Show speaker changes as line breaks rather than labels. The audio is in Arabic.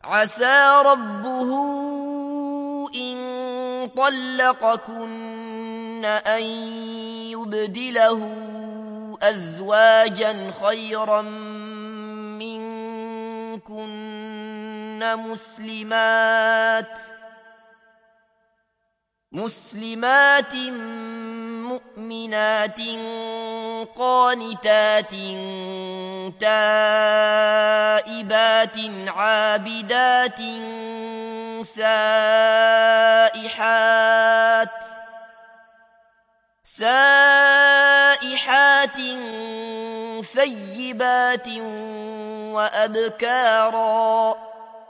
عسى ربه إن طلقكن أن يبدله أزواجا خيرا منكن مسلمات مؤمنات قانتات تائبات عابدات سائحات ثيبات وأبكارا